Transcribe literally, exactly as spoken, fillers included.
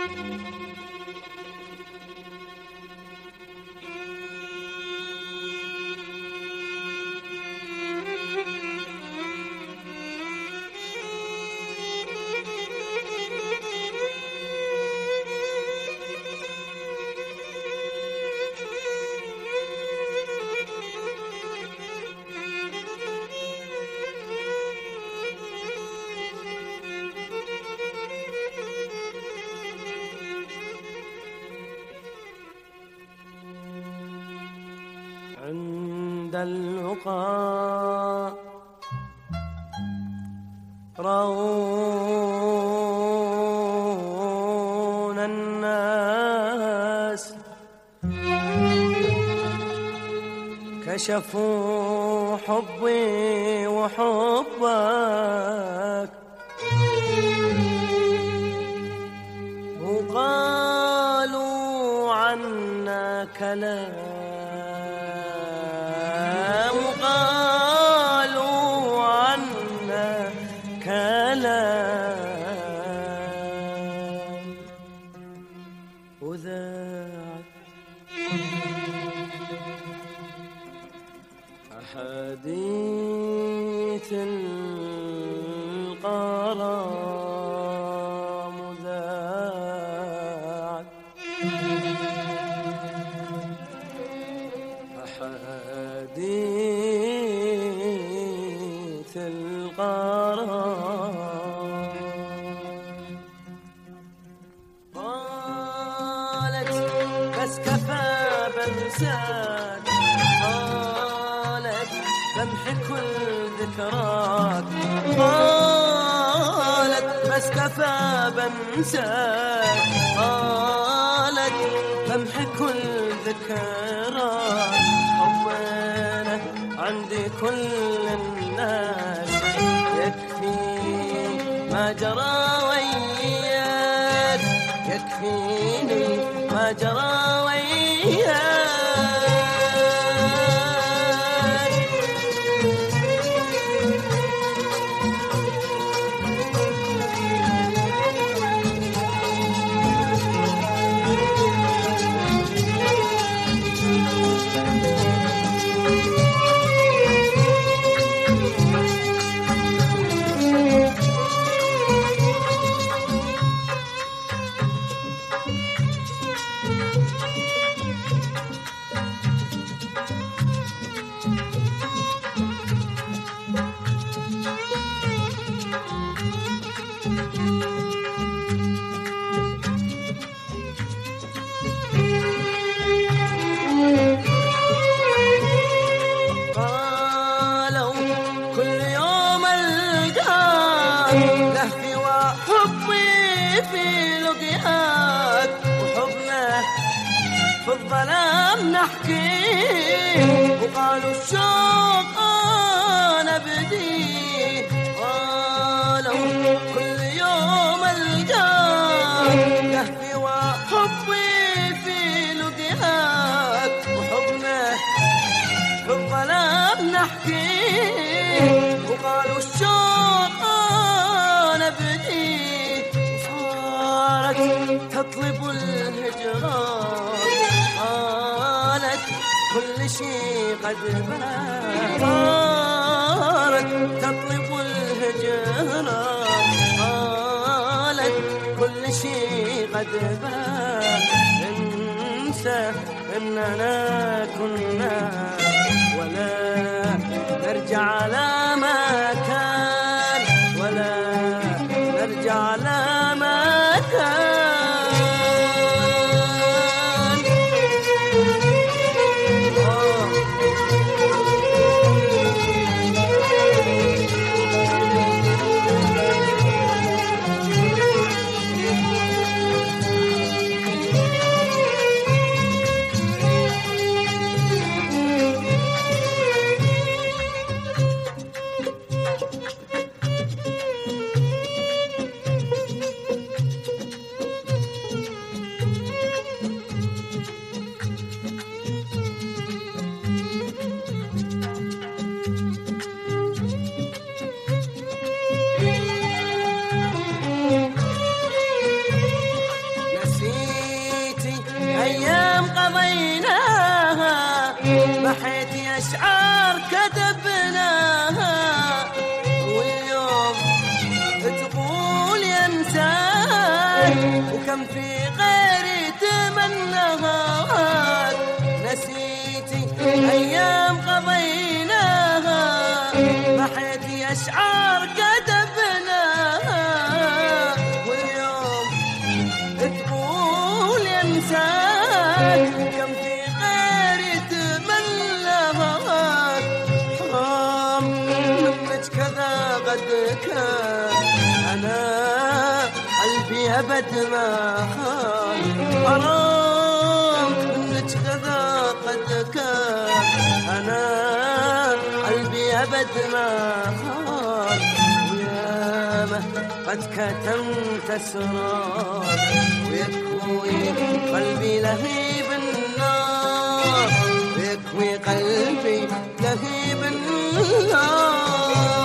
عند اللقاء رون الناس كشفوا حبي وحبك وقالوا عنا كلام وقالوا عنا كلام وذاعت أحاديث الغرام وذاعت أحاديث الغرام قالت بس كفى بنساك قالت بمحي كل ذكراك قالت بس كفى بنساك قالت بمحي كل ذكراك حبنا عندي كل الناس يكفي ما جرى وياك يكفيني ما جرى وياك لهفي وحبي في لقياك وحبنا في الظلام نحكي وقالوا الشوق أنا بدي قالوا كل يوم ألقاك لهفي وحبي في لقياك وحبنا في الظلام نحكي وقالوا الشوق أنا بدي صارت تطلب الهجران قالت كل شيء قد بان صارت تطلب الهجران قالت كل شيء قد بان انسى اننا كنا ولا نرجع على ما كان ولا نرجع على ما كان أشعار كتبناها واليوم تقول ينساك، وكم في غيري تمناها نسيتي أيام قضيناها، محيتي أشعار كتبناها واليوم تقول ينساك، كم في غيري تمناها. حرام منك كذا قد كان، أنا قلبي أبد ما خان. حرام منك كذا قد كان، أنا قلبي أبد ما خان. وياما قد كتمت أسرار، ويكوي قلبي لهيب النار، ويكوي قلبي لهيب النار.